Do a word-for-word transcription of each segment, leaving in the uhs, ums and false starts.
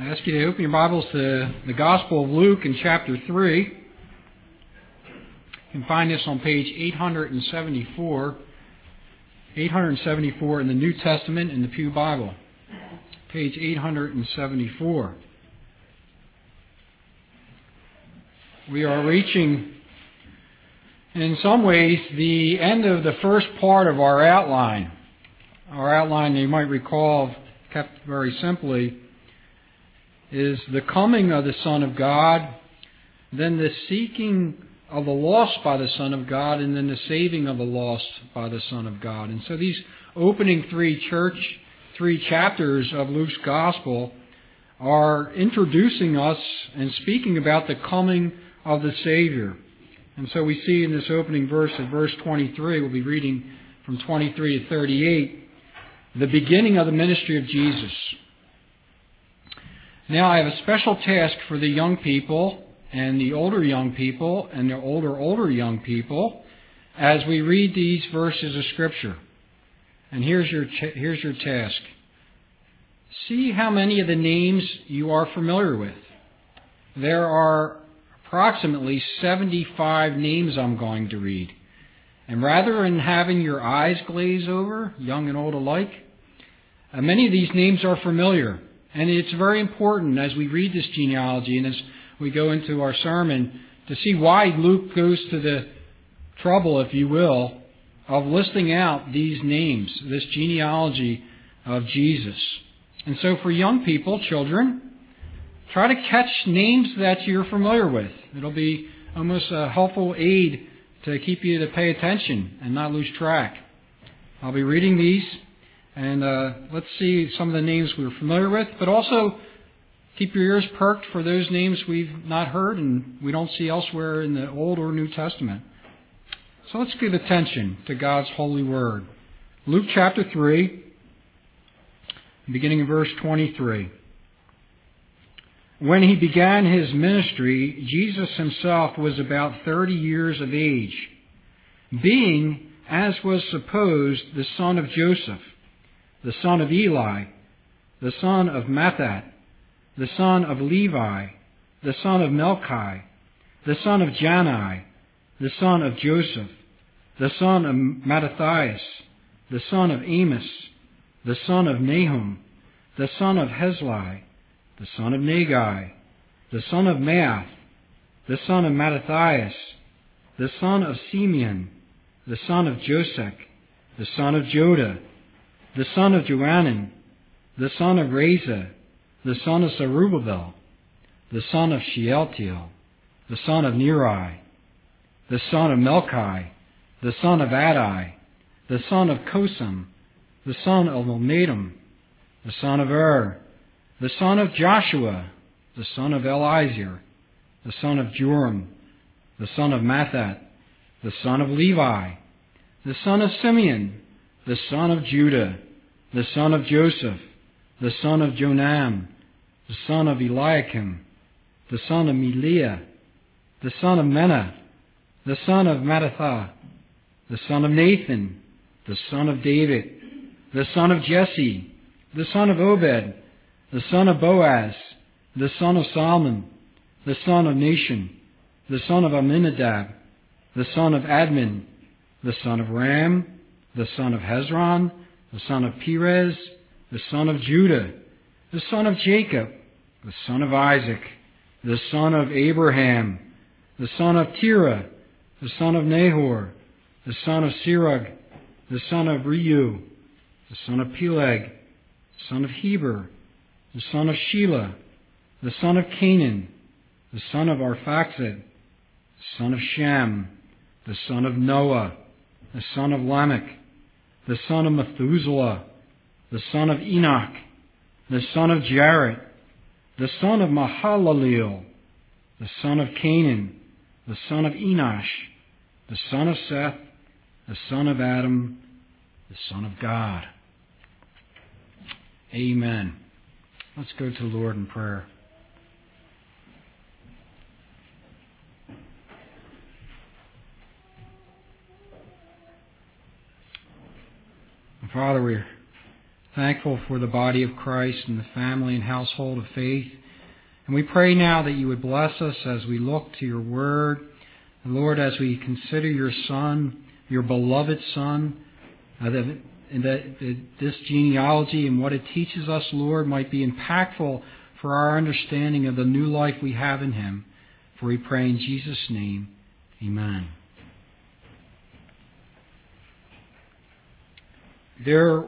I ask you to open your Bibles to the Gospel of Luke in chapter three. You can find this on page eight seventy-four. eight seventy-four in the New Testament in the Pew Bible. Page eight seventy-four. We are reaching, in some ways, the end of the first part of our outline. Our outline, you might recall, kept very simply, is the coming of the Son of God, then the seeking of the lost by the Son of God, and then the saving of the lost by the Son of God. And so these opening three church, three chapters of Luke's Gospel are introducing us and speaking about the coming of the Savior. And so we see in this opening verse, at verse twenty-three, we'll be reading from twenty-three to thirty-eight, the beginning of the ministry of Jesus. Now I have a special task for the young people and the older young people and the older, older young people as we read these verses of Scripture. And here's your, here's your task. See how many of the names you are familiar with. There are approximately seventy-five names I'm going to read. And rather than having your eyes glaze over, young and old alike, uh, many of these names are familiar. And it's very important as we read this genealogy and as we go into our sermon to see why Luke goes to the trouble, if you will, of listing out these names, this genealogy of Jesus. And so for young people, children, try to catch names that you're familiar with. It'll be almost a helpful aid to keep you to pay attention and not lose track. I'll be reading these. And uh, let's see some of the names we're familiar with, but also keep your ears perked for those names we've not heard and we don't see elsewhere in the Old or New Testament. So let's give attention to God's holy word. Luke chapter three, beginning in verse twenty-three. When he began his ministry, Jesus himself was about thirty years of age, being, as was supposed, the son of Joseph, the son of Eli, the son of Matthat, the son of Levi, the son of Melchi, the son of Jannai, the son of Joseph, the son of Mattathias, the son of Amos, the son of Nahum, the son of Hesli, the son of Nagai, the son of Maath, the son of Mattathias, the son of Simeon, the son of Josech, the son of Joda, the son of Johanan, the son of Reza, the son of Zerubbabel, the son of Shealtiel, the son of Neri, the son of Melchi, the son of Adai, the son of Kosam, the son of Elmadam, the son of Ur, the son of Joshua, the son of Eliezer, the son of Joram, the son of Matthat, the son of Levi, the son of Simeon, the son of Judah, the son of Joseph, the son of Jonam, the son of Eliakim, the son of Meliah, the son of Menah, the son of Mattatha, the son of Nathan, the son of David, the son of Jesse, the son of Obed, the son of Boaz, the son of Salmon, the son of Nashon, the son of Amminadab, the son of Admin, the son of Ram, the son of Hezron, the son of Perez, the son of Judah, the son of Jacob, the son of Isaac, the son of Abraham, the son of Terah, the son of Nahor, the son of Serug, the son of Reu, the son of Peleg, the son of Heber, the son of Shelah, the son of Canaan, the son of Arphaxad, the son of Shem, the son of Noah, the son of Lamech, the son of Methuselah, the son of Enoch, the son of Jared, the son of Mahalaleel, the son of Canaan, the son of Enosh, the son of Seth, the son of Adam, the son of God. Amen. Let's go to the Lord in prayer. Father, we're thankful for the body of Christ and the family and household of faith. And we pray now that you would bless us as we look to your word. And Lord, as we consider your Son, your beloved Son, uh, that, that, that this genealogy and what it teaches us, Lord, might be impactful for our understanding of the new life we have in him. For we pray in Jesus' name, amen. There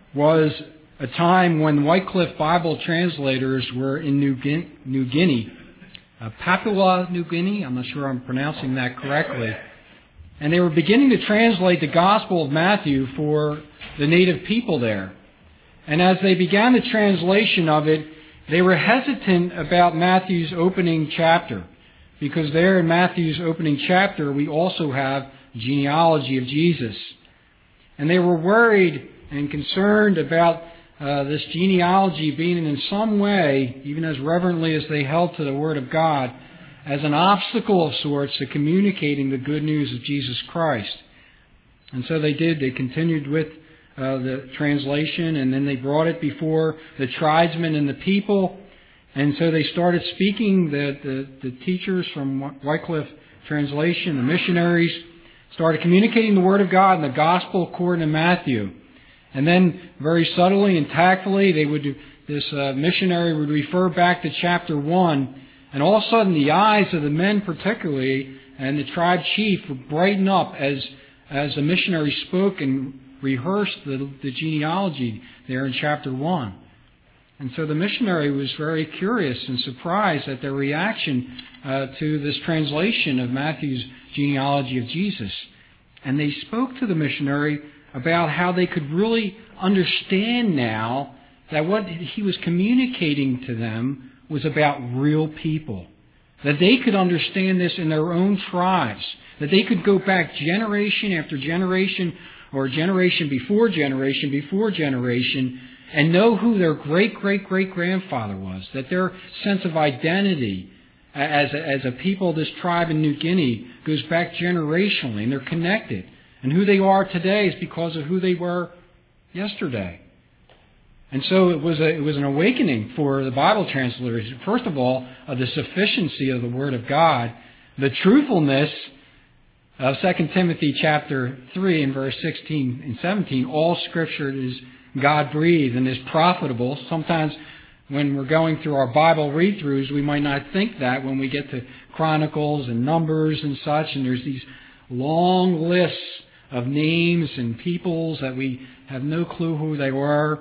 was a time when Wycliffe Bible translators were in New Guinea, New Guinea uh, Papua New Guinea, I'm not sure I'm pronouncing that correctly, and they were beginning to translate the Gospel of Matthew for the native people there. And as they began the translation of it, they were hesitant about Matthew's opening chapter, because there in Matthew's opening chapter we also have genealogy of Jesus. And they were worried and concerned about uh, this genealogy being in some way, even as reverently as they held to the Word of God, as an obstacle of sorts to communicating the good news of Jesus Christ. And so they did. They continued with uh, the translation, and then they brought it before the tribesmen and the people. And so they started speaking, the, the, the teachers from Wycliffe translation, the missionaries, started communicating the Word of God and the Gospel according to Matthew. And then, very subtly and tactfully, they would this uh, missionary would refer back to chapter one, and all of a sudden the eyes of the men particularly, and the tribe chief would brighten up as, as the missionary spoke and rehearsed the, the genealogy there in chapter one. And so the missionary was very curious and surprised at their reaction uh, to this translation of Matthew's genealogy of Jesus. And they spoke to the missionary about how they could really understand now that what he was communicating to them was about real people. That they could understand this in their own tribes. That they could go back generation after generation, or generation before generation before generation, and know who their great-great-great-grandfather was. That their sense of identity as a, as a people, this tribe in New Guinea, goes back generationally, and they're connected. And who they are today is because of who they were yesterday. And so it was a, it was an awakening for the Bible translators. First of all, of the sufficiency of the Word of God, the truthfulness of Second Timothy chapter three and verse sixteen and seventeen. All Scripture is God-breathed and is profitable. Sometimes when we're going through our Bible read-throughs, we might not think that when we get to Chronicles and Numbers and such, and there's these long lists of names and peoples that we have no clue who they were.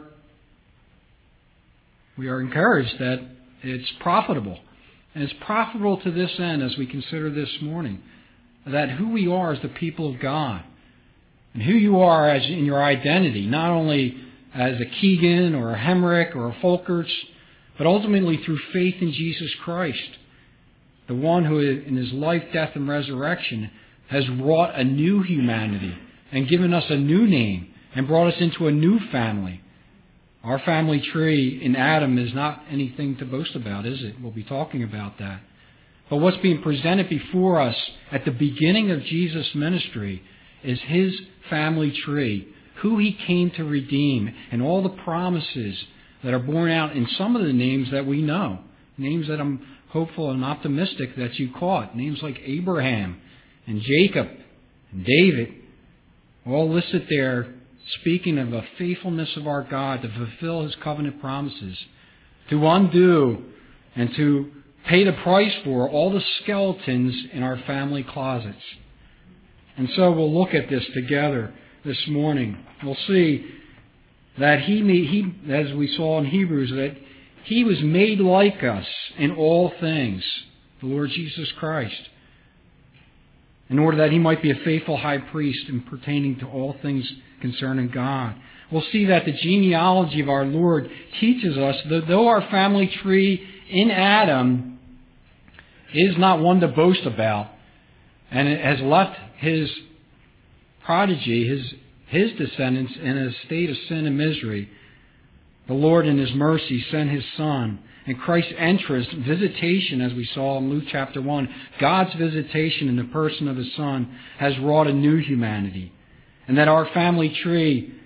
We are encouraged that it's profitable. And it's profitable to this end as we consider this morning, that who we are as the people of God, and who you are as in your identity, not only as a Keegan or a Hemrick or a Folkerts, but ultimately through faith in Jesus Christ, the one who in his life, death, and resurrection has wrought a new humanity and given us a new name and brought us into a new family. Our family tree in Adam is not anything to boast about, is it? We'll be talking about that. But what's being presented before us at the beginning of Jesus' ministry is his family tree, who he came to redeem, and all the promises that are borne out in some of the names that we know. Names that I'm hopeful and optimistic that you caught. Names like Abraham and Jacob and David, all listed there, speaking of the faithfulness of our God to fulfill his covenant promises, to undo and to pay the price for all the skeletons in our family closets. And so we'll look at this together this morning. We'll see that he, he, as we saw in Hebrews, that he was made like us in all things, the Lord Jesus Christ, in order that he might be a faithful high priest in pertaining to all things concerning God. We'll see that the genealogy of our Lord teaches us that though our family tree in Adam is not one to boast about, and it has left his prodigy, his, his descendants, in a state of sin and misery, the Lord in his mercy sent his Son. And Christ's entrance, visitation, as we saw in Luke chapter one, God's visitation in the person of his Son has wrought a new humanity. And that our family tree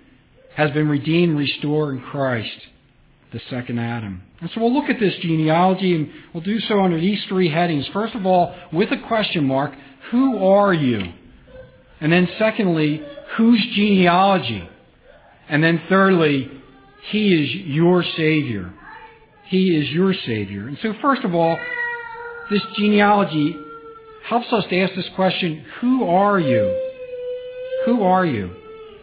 has been redeemed, restored in Christ, the second Adam. And so we'll look at this genealogy, and we'll do so under these three headings. First of all, with a question mark, who are you? And then secondly, whose genealogy? And then thirdly, He is your Savior. He is your Savior. And so first of all, this genealogy helps us to ask this question, who are you? Who are you?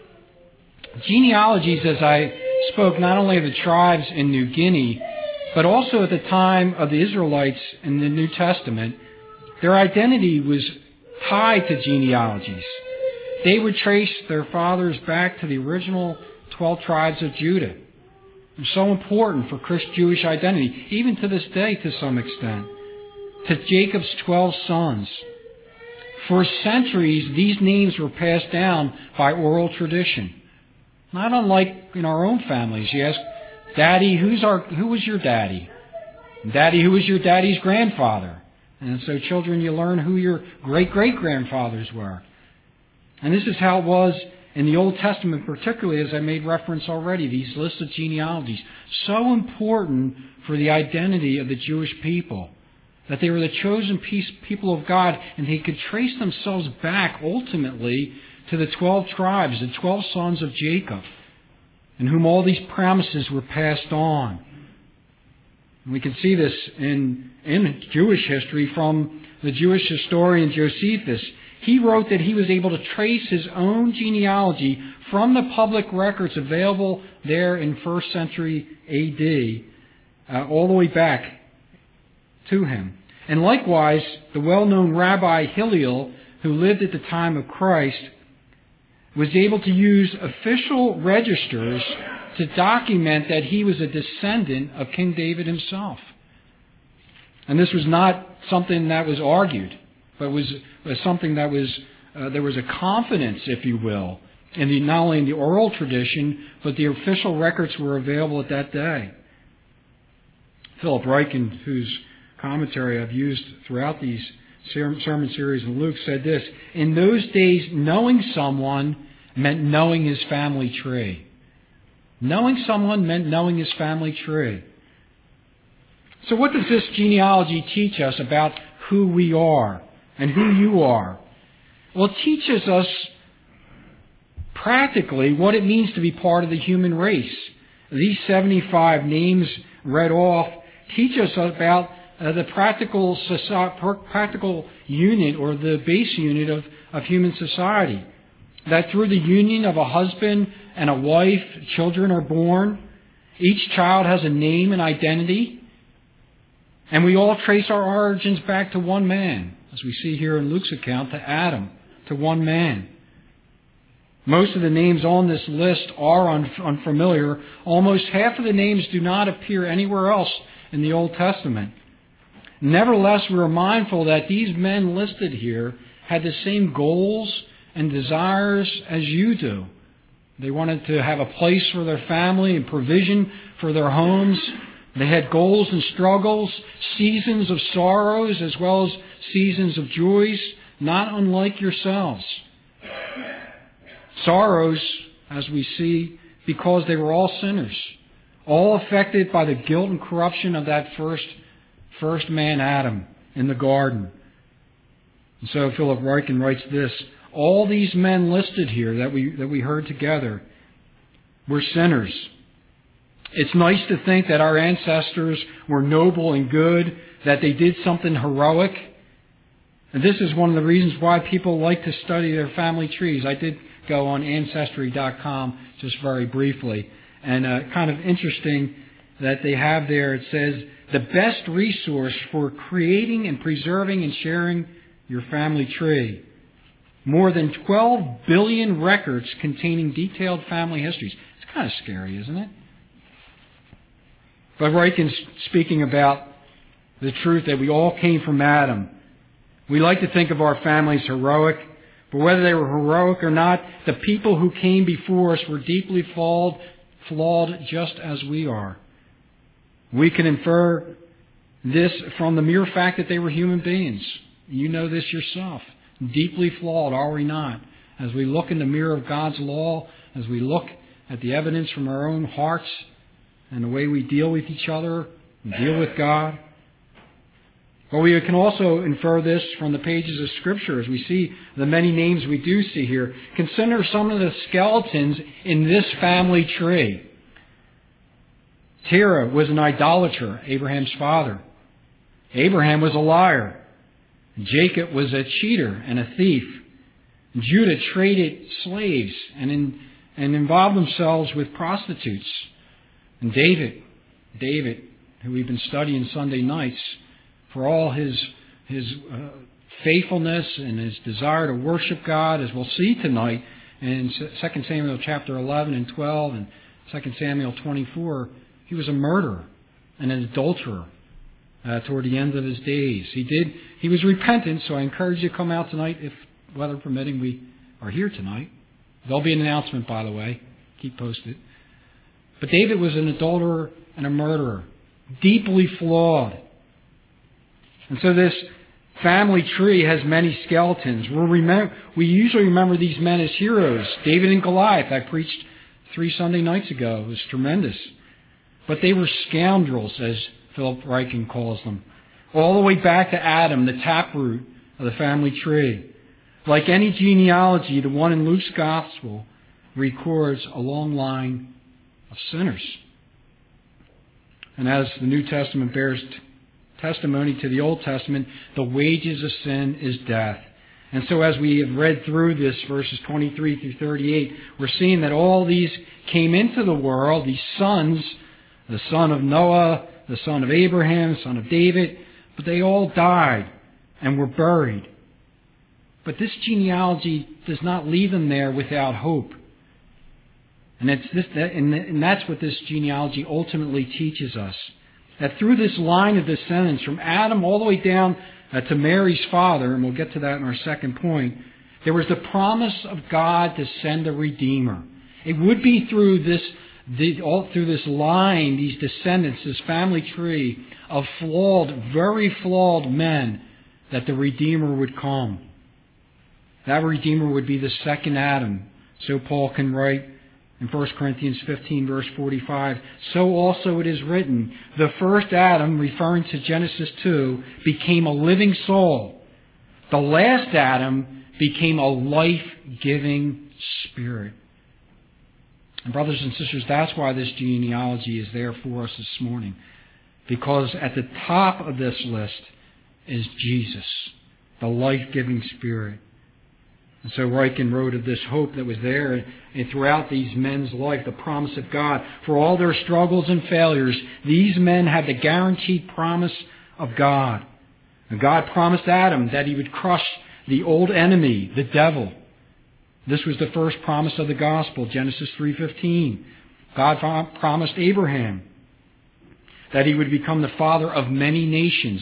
Genealogies, as I spoke, not only of the tribes in New Guinea, but also at the time of the Israelites in the New Testament, their identity was tied to genealogies. They would trace their fathers back to the original twelve tribes of Judah. It's so important for Christian Jewish identity, even to this day to some extent, to Jacob's twelve sons. For centuries, these names were passed down by oral tradition. Not unlike in our own families. You ask, Daddy, who's our, who was your daddy? Daddy, who was your daddy's grandfather? And so children, you learn who your great-great-grandfathers were. And this is how it was in the Old Testament, particularly as I made reference already, these lists of genealogies. So important for the identity of the Jewish people, that they were the chosen people of God, and they could trace themselves back ultimately to the twelve tribes, the twelve sons of Jacob, in whom all these promises were passed on. And we can see this in, in Jewish history from the Jewish historian Josephus. He wrote that he was able to trace his own genealogy from the public records available there in first century A D uh, all the way back to him. And likewise, the well-known Rabbi Hillel, who lived at the time of Christ, was able to use official registers to document that he was a descendant of King David himself. And this was not something that was argued, but was, was something that was, uh, there was a confidence, if you will, in the, not only in the oral tradition, but the official records were available at that day. Philip Ryken, whose commentary I've used throughout these sermon series in Luke, said this: in those days, knowing someone meant knowing his family tree. Knowing someone meant knowing his family tree. So what does this genealogy teach us about who we are and who you are? Well, it teaches us practically what it means to be part of the human race. These seventy-five names read off teach us about uh, the practical society, practical unit or the base unit of, of human society. That through the union of a husband and a wife, children are born. Each child has a name and identity. And we all trace our origins back to one man, as we see here in Luke's account, to Adam, to one man. Most of the names on this list are un- unfamiliar. Almost half of the names do not appear anywhere else in the Old Testament. Nevertheless, we are mindful that these men listed here had the same goals and desires as you do. They wanted to have a place for their family and provision for their homes. They had goals and struggles, seasons of sorrows as well as seasons of joys, not unlike yourselves. Sorrows, as we see, because they were all sinners, all affected by the guilt and corruption of that first, first man, Adam, in the garden. And so Philip Ryken writes this: all these men listed here that we that we heard together were sinners. It's nice to think that our ancestors were noble and good, that they did something heroic. And this is one of the reasons why people like to study their family trees. I did go on Ancestry dot com just very briefly. And uh, kind of interesting that they have there, it says, the best resource for creating and preserving and sharing your family tree. More than twelve billion records containing detailed family histories. It's kind of scary, isn't it? But Ryken's speaking about the truth that we all came from Adam. We like to think of our families heroic, but whether they were heroic or not, the people who came before us were deeply flawed, flawed just as we are. We can infer this from the mere fact that they were human beings. You know this yourself. Deeply flawed, are we not? As we look in the mirror of God's law, as we look at the evidence from our own hearts and the way we deal with each other and deal with God. But we can also infer this from the pages of Scripture as we see the many names we do see here. Consider some of the skeletons in this family tree. Terah was an idolater, Abraham's father. Abraham was a liar. Jacob was a cheater and a thief. Judah traded slaves and, in, and involved themselves with prostitutes. And David, David, who we've been studying Sunday nights, for all his his uh, faithfulness and his desire to worship God, as we'll see tonight in Second Samuel chapter eleven and twelve and Second Samuel twenty-four, he was a murderer and an adulterer uh, toward the end of his days. He did. He was repentant, so I encourage you to come out tonight if, weather permitting, we are here tonight. There'll be an announcement, by the way. Keep posted. But David was an adulterer and a murderer, deeply flawed. And so this family tree has many skeletons. We'll remember, we usually remember these men as heroes. David and Goliath, I preached three Sunday nights ago. It was tremendous. But they were scoundrels, as Philip Ryken calls them. All the way back to Adam, the taproot of the family tree. Like any genealogy, the one in Luke's Gospel records a long line of sinners. And as the New Testament bears t- testimony to the Old Testament, the wages of sin is death. And so as we have read through this, verses twenty-three through thirty-eight, we're seeing that all these came into the world, these sons, the son of Noah, the son of Abraham, the son of David, but they all died and were buried. But this genealogy does not leave them there without hope. And, it's this, and that's what this genealogy ultimately teaches us. That through this line of descendants, from Adam all the way down uh, to Mary's father, and we'll get to that in our second point, there was the promise of God to send a Redeemer. It would be through this, the, all through this line, these descendants, this family tree of flawed, very flawed men, that the Redeemer would come. That Redeemer would be the second Adam. So Paul can write in First Corinthians fifteen, verse forty-five, so also it is written, the first Adam, referring to Genesis two, became a living soul. The last Adam became a life-giving spirit. And brothers and sisters, that's why this genealogy is there for us this morning. Because at the top of this list is Jesus, the life-giving spirit. And so Ryken wrote of this hope that was there and throughout these men's life, the promise of God. For all their struggles and failures, these men had the guaranteed promise of God. And God promised Adam that he would crush the old enemy, the devil. This was the first promise of the gospel, Genesis three fifteen. God promised Abraham that he would become the father of many nations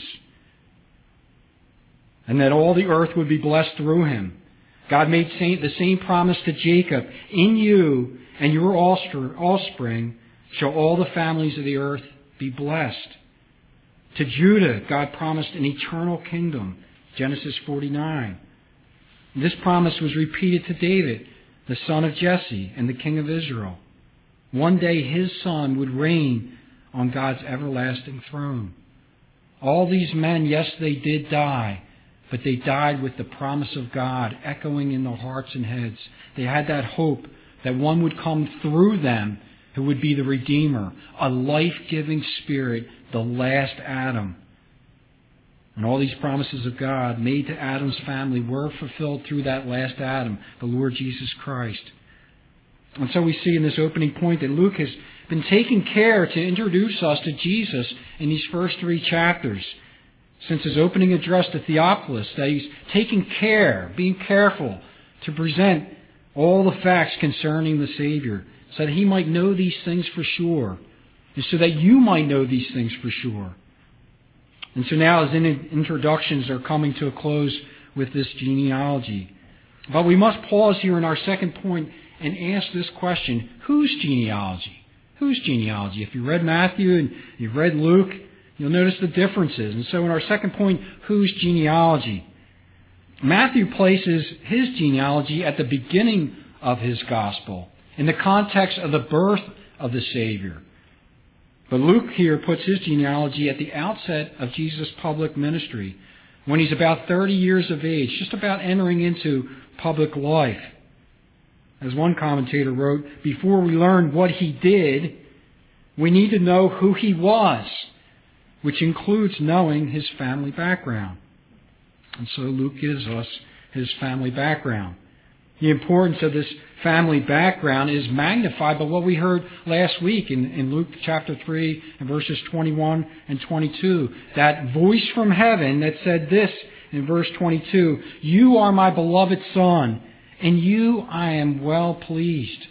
and that all the earth would be blessed through him. God made the same promise to Jacob. In you and your offspring shall all the families of the earth be blessed. To Judah, God promised an eternal kingdom. Genesis forty-nine. This promise was repeated to David, the son of Jesse and the king of Israel. One day his son would reign on God's everlasting throne. All these men, yes, they did die. But they died with the promise of God echoing in their hearts and heads. They had that hope that one would come through them who would be the Redeemer, a life-giving Spirit, the last Adam. And all these promises of God made to Adam's family were fulfilled through that last Adam, the Lord Jesus Christ. And so we see in this opening point that Luke has been taking care to introduce us to Jesus in these first three chapters. Since his opening address to Theophilus, that he's taking care, being careful to present all the facts concerning the Savior, so that he might know these things for sure, and so that you might know these things for sure. And so now as introductions are coming to a close with this genealogy. But we must pause here in our second point and ask this question, whose genealogy? Whose genealogy? If you read Matthew and you've read Luke, you'll notice the differences. And so in our second point, whose genealogy? Matthew places his genealogy at the beginning of his gospel. in the context of the birth of the Savior. But Luke here puts his genealogy at the outset of Jesus' public ministry, when he's about thirty years of age, just about entering into public life. As one commentator wrote, before we learn what he did, we need to know who he was, which includes knowing his family background. And so Luke gives us his family background. The importance of this family background is magnified by what we heard last week in, in Luke chapter three and verses twenty-one and twenty-two. That voice from heaven that said this in verse twenty-two, "You are my beloved Son, in you I am well pleased."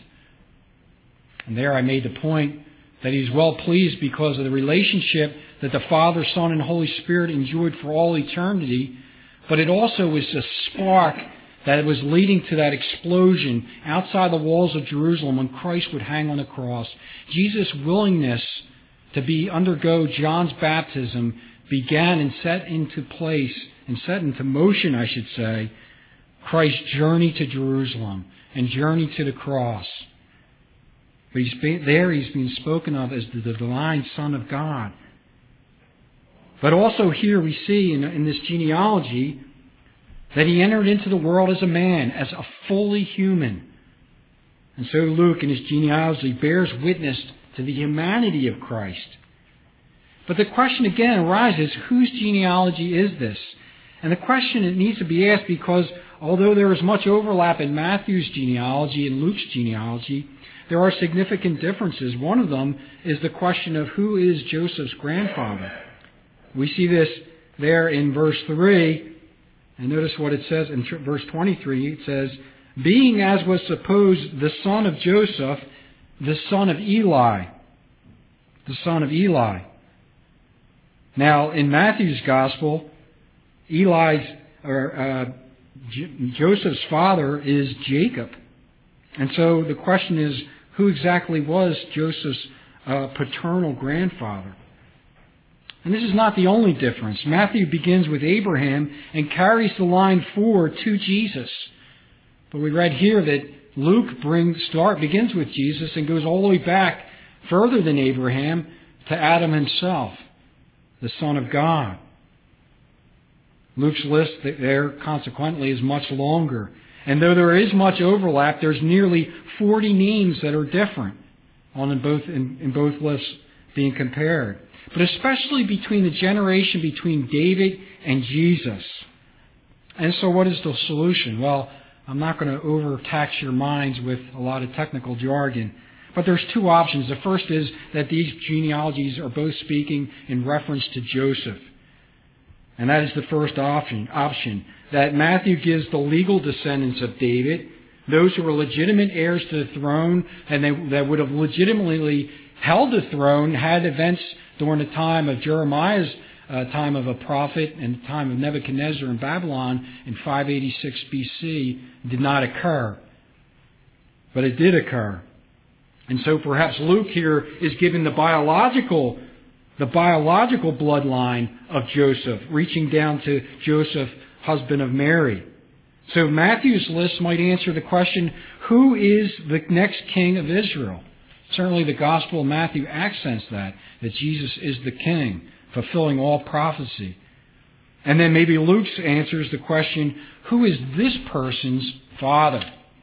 And there I made the point that he's well pleased because of the relationship that the Father, Son, and Holy Spirit enjoyed for all eternity. But it also was a spark that was leading to that explosion outside the walls of Jerusalem when Christ would hang on the cross. Jesus' willingness to be undergo John's baptism began and set into place, and set into motion, I should say, Christ's journey to Jerusalem and journey to the cross. But he's been, there he's being spoken of as the divine Son of God. But also here we see in, in this genealogy that he entered into the world as a man, as a fully human. And so Luke in his genealogy bears witness to the humanity of Christ. But the question again arises, whose genealogy is this? And the question it needs to be asked because although there is much overlap in Matthew's genealogy and Luke's genealogy, there are significant differences. One of them is the question of who is Joseph's grandfather. We see this there in verse three. And notice what it says in verse twenty-three. It says, "Being as was supposed the son of Joseph, the son of Eli." The son of Eli. Now, in Matthew's gospel, Eli's or uh, J- Joseph's father is Jacob. And so the question is, who exactly was Joseph's uh, paternal grandfather? And this is not the only difference. Matthew begins with Abraham and carries the line forward to Jesus. But we read here that Luke brings start begins with Jesus and goes all the way back further than Abraham to Adam himself, the Son of God. Luke's list there, consequently, is much longer. And though there is much overlap, there's nearly forty names that are different on in both in, in both lists being compared. But especially between the generation between David and Jesus. And so what is the solution? Well, I'm not going to overtax your minds with a lot of technical jargon. But there's two options. The first is that these genealogies are both speaking in reference to Joseph. And that is the first option, option. That Matthew gives the legal descendants of David, those who were legitimate heirs to the throne, and they, that would have legitimately held the throne had events during the time of Jeremiah's uh, time of a prophet and the time of Nebuchadnezzar in Babylon in five eighty-six B C did not occur. But it did occur. And so perhaps Luke here is given the biological, the biological bloodline of Joseph, reaching down to Joseph, husband of Mary. So Matthew's list might answer the question, who is the next king of Israel? Certainly the Gospel of Matthew accents that, that Jesus is the king, fulfilling all prophecy. And then maybe Luke's answers the question, who is this person's father?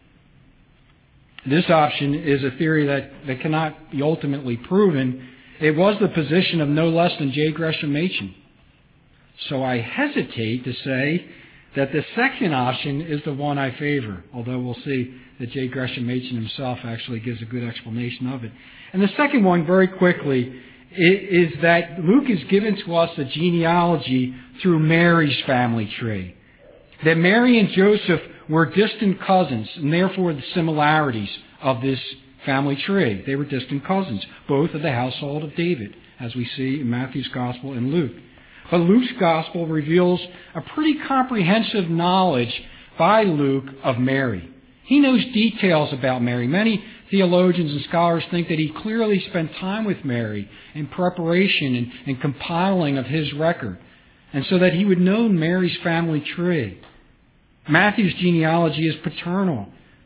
This option is a theory that, that cannot be ultimately proven. It was the position of no less than J. Gresham Machen. So I hesitate to say that the second option is the one I favor, although we'll see that J. Gresham Machen himself actually gives a good explanation of it. And the second one, very quickly, is that Luke is given to us a genealogy through Mary's family tree. That Mary and Joseph were distant cousins, and therefore the similarities of this family tree. They were distant cousins, both of the household of David, as we see in Matthew's Gospel and Luke. But Luke's Gospel reveals a pretty comprehensive knowledge by Luke of Mary. He knows details about Mary. Many theologians and scholars think that he clearly spent time with Mary in preparation and, and compiling of his record, and so that he would know Mary's family tree. Matthew's genealogy is paternal,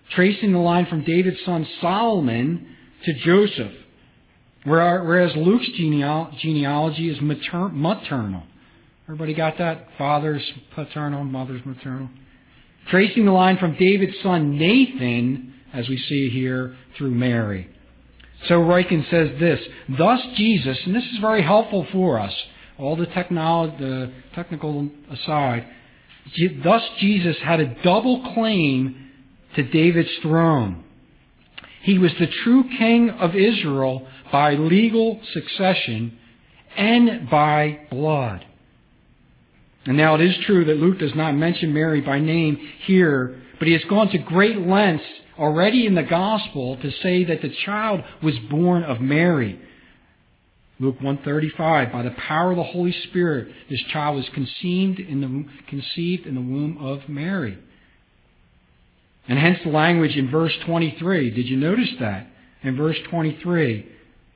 tracing the line from David's son Solomon to Joseph, whereas Luke's genealogy is mater- maternal. Everybody got that? Father's paternal, mother's maternal. Tracing the line from David's son Nathan, as we see here, through Mary. So Ryken says this, thus Jesus, and this is very helpful for us, all the, technolo- the technical aside, thus Jesus had a double claim to David's throne. He was the true king of Israel by legal succession and by blood. And now it is true that Luke does not mention Mary by name here, but he has gone to great lengths already in the gospel to say that the child was born of Mary. Luke one thirty-five, by the power of the Holy Spirit, this child was conceived in the conceived in the womb of Mary. And hence the language in verse twenty-three. Did you notice that? In verse twenty-three,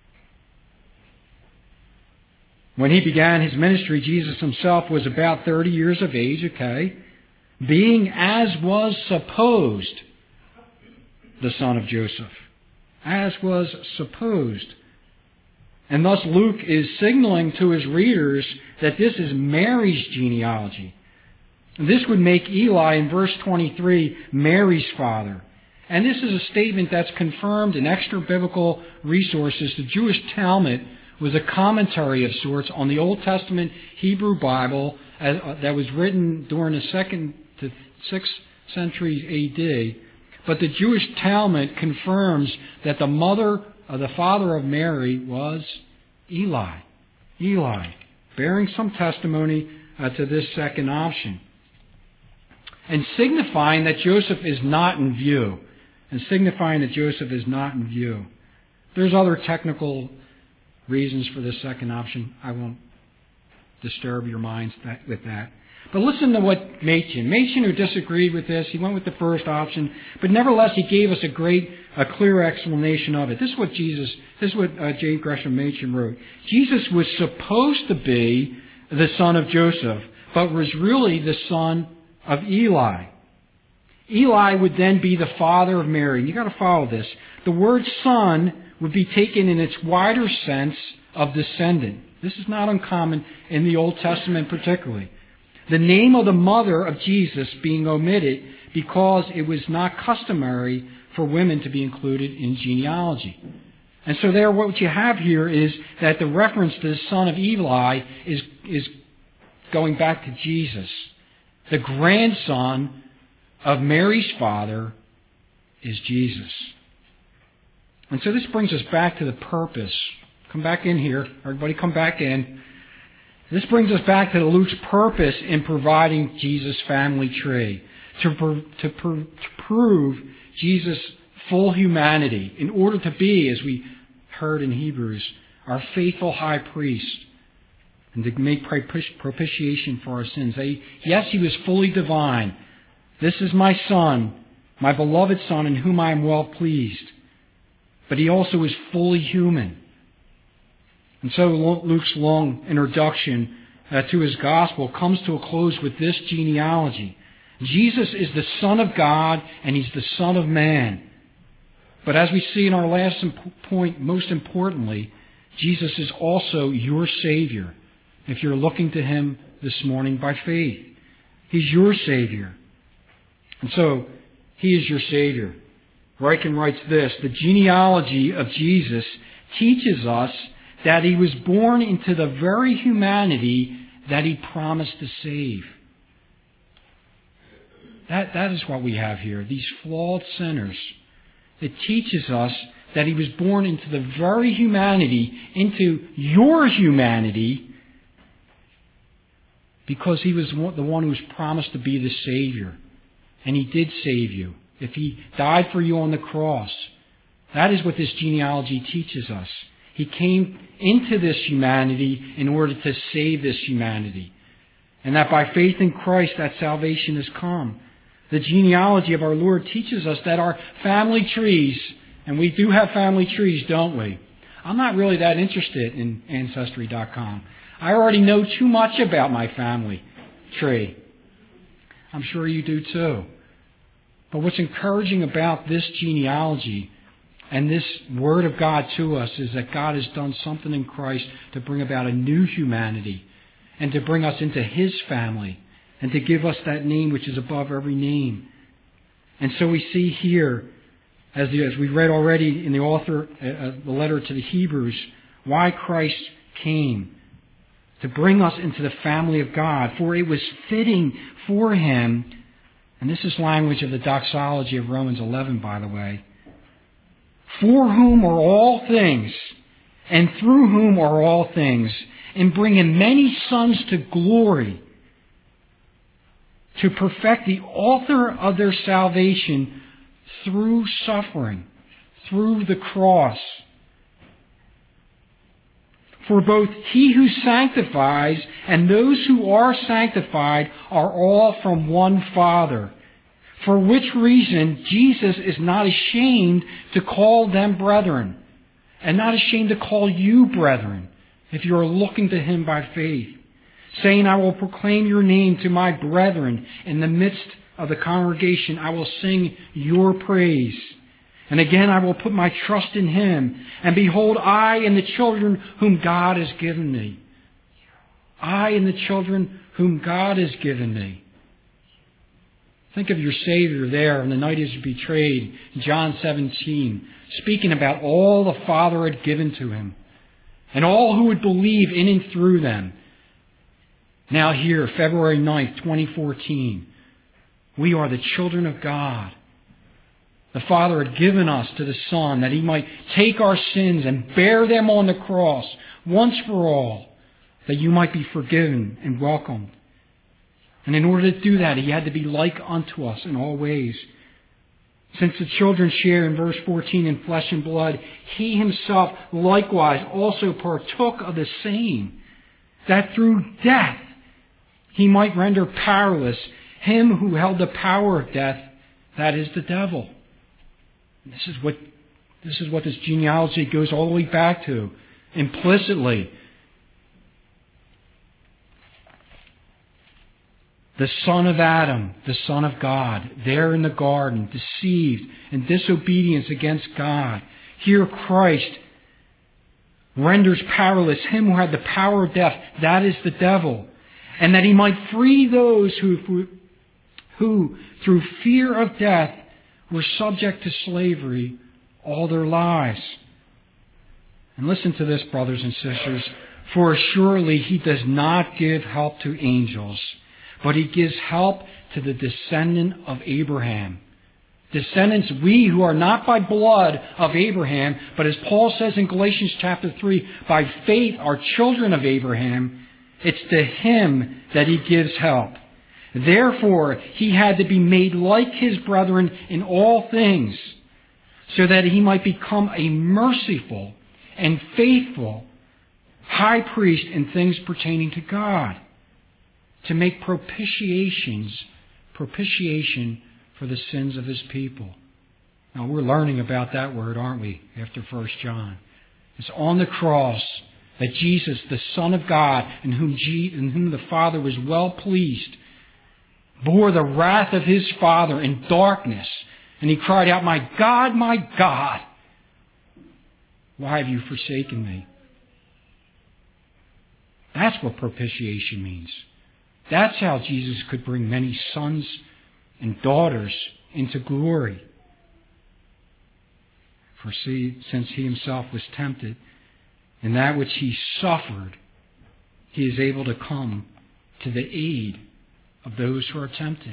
when he began his ministry, Jesus himself was about thirty years of age, okay, being as was supposed the son of Joseph. As was supposed. And thus Luke is signaling to his readers that this is Mary's genealogy. This would make Eli, in verse twenty-three, Mary's father. And this is a statement that's confirmed in extra-biblical resources. The Jewish Talmud was a commentary of sorts on the Old Testament Hebrew Bible that was written during the second to sixth centuries A D. But the Jewish Talmud confirms that the mother, or the father of Mary was Eli. Eli, bearing some testimony uh, to this second option. And signifying that Joseph is not in view. And signifying that Joseph is not in view. There's other technical reasons for this second option. I won't disturb your minds that, with that. But listen to what Machen. Machen, who disagreed with this, he went with the first option, but nevertheless he gave us a great, a clear explanation of it. This is what Jesus, this is what uh, J. Gresham Machen wrote. Jesus was supposed to be the son of Joseph, but was really the son of Eli. Eli would then be the father of Mary. You've got to follow this. The word son would be taken in its wider sense of descendant. This is not uncommon in the Old Testament particularly. The name of the mother of Jesus being omitted because it was not customary for women to be included in genealogy. And so there, what you have here is that the reference to the son of Eli is, is going back to Jesus. The grandson of Mary's father is Jesus. And so this brings us back to the purpose. Come back in here. Everybody come back in. This brings us back to Luke's purpose in providing Jesus' family tree. To, pr- to, pr- to prove Jesus' full humanity in order to be, as we heard in Hebrews, our faithful high priest. And to make propitiation for our sins. They, yes, he was fully divine. This is my son, my beloved son, in whom I am well pleased. But he also is fully human. And so Luke's long introduction uh, to his gospel comes to a close with this genealogy. Jesus is the Son of God, and he's the Son of man. But as we see in our last point, most importantly, Jesus is also your Savior. If you're looking to him this morning by faith, he's your Savior. And so, he is your Savior. Ryken writes this, the genealogy of Jesus teaches us that he was born into the very humanity that he promised to save. That, that is what we have here, these flawed sinners. It teaches us that he was born into the very humanity, into your humanity, because he was the one who was promised to be the Savior. And he did save you. If he died for you on the cross. That is what this genealogy teaches us. He came into this humanity in order to save this humanity. And that by faith in Christ that salvation has come. The genealogy of our Lord teaches us that our family trees, and we do have family trees, don't we? I'm not really that interested in Ancestry dot com. I already know too much about my family tree. I'm sure you do too. But what's encouraging about this genealogy and this Word of God to us is that God has done something in Christ to bring about a new humanity and to bring us into His family and to give us that name which is above every name. And so we see here, as, the, as we read already in the author, uh, the letter to the Hebrews, why Christ came. To bring us into the family of God. For it was fitting for Him, and this is language of the doxology of Romans eleven, by the way, for whom are all things, and through whom are all things, in bringing many sons to glory, to perfect the author of their salvation through suffering, through the cross. For both He who sanctifies and those who are sanctified are all from one Father. For which reason Jesus is not ashamed to call them brethren, and not ashamed to call you brethren, if you are looking to Him by faith, saying, I will proclaim your name to my brethren. In the midst of the congregation I will sing your praise. And again I will put my trust in Him. And behold, I and the children whom God has given me. I and the children whom God has given me. Think of your Savior there on the night He was betrayed, John seventeen, speaking about all the Father had given to Him, and all who would believe in and through them. Now here, February ninth, twenty fourteen, we are the children of God. The Father had given us to the Son that He might take our sins and bear them on the cross once for all, that you might be forgiven and welcomed. And in order to do that, He had to be like unto us in all ways. Since the children share in verse fourteen in flesh and blood, He Himself likewise also partook of the same, that through death He might render powerless him who held the power of death, that is the devil. And this is what this is what this genealogy goes all the way back to, implicitly. The son of Adam, the son of God, there in the garden, deceived in disobedience against God. Here Christ renders powerless him who had the power of death, that is the devil, and that He might free those who, who through fear of death, were subject to slavery all their lives. And listen to this, brothers and sisters, for assuredly He does not give help to angels, but He gives help to the descendant of Abraham. Descendants, we who are not by blood of Abraham, but as Paul says in Galatians chapter three, by faith are children of Abraham. It's to him that He gives help. Therefore, He had to be made like His brethren in all things, so that He might become a merciful and faithful high priest in things pertaining to God, to make propitiations, propitiation for the sins of His people. Now, we're learning about that word, aren't we, after First John? It's on the cross that Jesus, the Son of God, in whom, G, in whom the Father was well pleased, bore the wrath of His Father in darkness. And He cried out, my God, my God, why have you forsaken me? That's what propitiation means. That's how Jesus could bring many sons and daughters into glory. For see, since He Himself was tempted in that which He suffered, He is able to come to the aid of those who are tempted.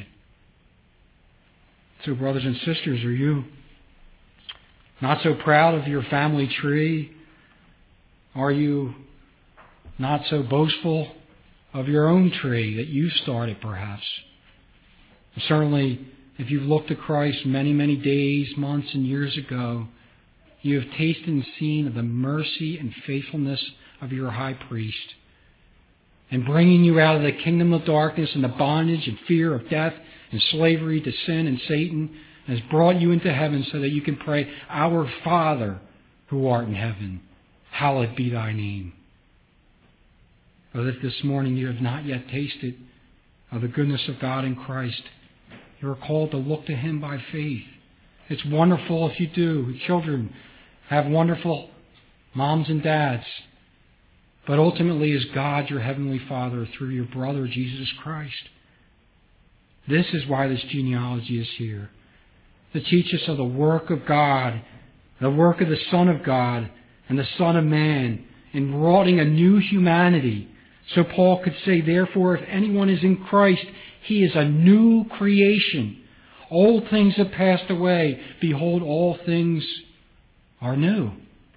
So, brothers and sisters, are you not so proud of your family tree? Are you not so boastful of your own tree that you started, perhaps? And certainly, if you've looked to Christ many, many days, months, and years ago, you have tasted and seen of the mercy and faithfulness of your high priest, and bringing you out of the kingdom of darkness and the bondage and fear of death and slavery to sin and Satan, and has brought you into heaven so that you can pray, Our Father who art in heaven, hallowed be thy name. But if this morning you have not yet tasted of the goodness of God in Christ, You're called to look to Him by faith. It's wonderful if you do. Children have wonderful moms and dads. But ultimately is God your Heavenly Father through your brother Jesus Christ. This is why this genealogy is here. To teach us of the work of God, the work of the Son of God and the Son of Man in wrought a new humanity. So Paul could say, therefore, if anyone is in Christ, he is a new creation. Old things have passed away. Behold, all things are new.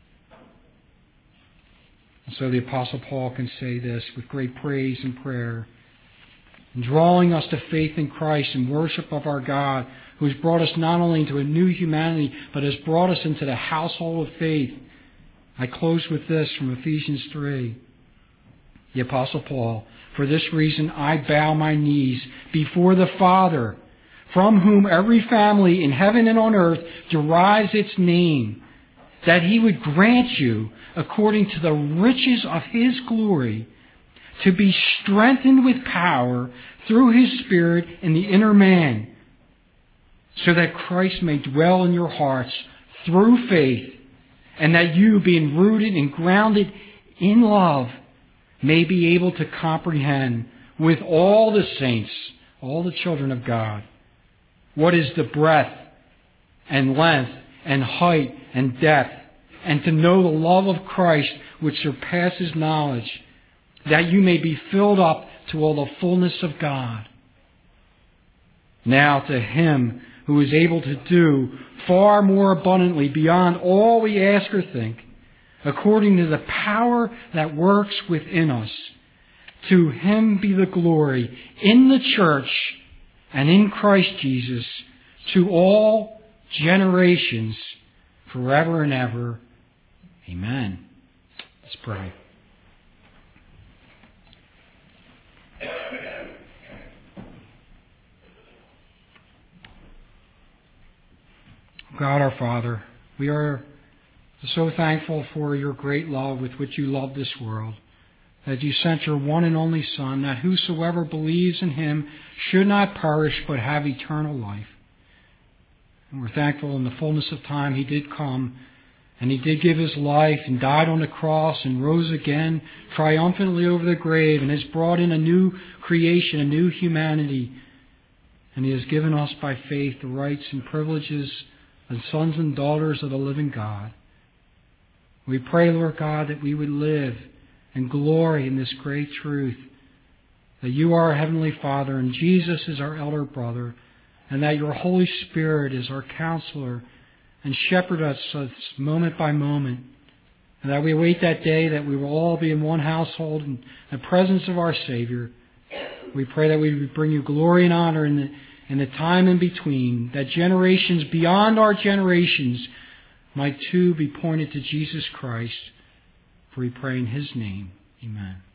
And so the Apostle Paul can say this with great praise and prayer, drawing us to faith in Christ and worship of our God, who has brought us not only into a new humanity, but has brought us into the household of faith. I close with this from Ephesians three. The Apostle Paul, for this reason I bow my knees before the Father, from whom every family in heaven and on earth derives its name, that He would grant you, according to the riches of His glory, to be strengthened with power through His Spirit in the inner man, so that Christ may dwell in your hearts through faith, and that you, being rooted and grounded in love, may be able to comprehend with all the saints, all the children of God, what is the breadth and length and height and depth, and to know the love of Christ which surpasses knowledge, that you may be filled up to all the fullness of God. Now to Him who is able to do far more abundantly beyond all we ask or think, according to the power that works within us, to Him be the glory in the church and in Christ Jesus to all generations, forever and ever. Amen. Let's pray. God our Father, we are so thankful for your great love with which you love this world, that you sent your one and only Son, that whosoever believes in Him should not perish but have eternal life. And we're thankful in the fullness of time He did come, and He did give His life and died on the cross and rose again triumphantly over the grave and has brought in a new creation, a new humanity. And He has given us by faith the rights and privileges as sons and daughters of the living God. We pray, Lord God, that we would live and glory in this great truth, that you are our Heavenly Father and Jesus is our elder brother, and that your Holy Spirit is our counselor and shepherd us moment by moment, and that we await that day that we will all be in one household in the presence of our Savior. We pray that we would bring you glory and honor in the, in the time in between, that generations beyond our generations might too be pointed to Jesus Christ. For we pray in His name. Amen.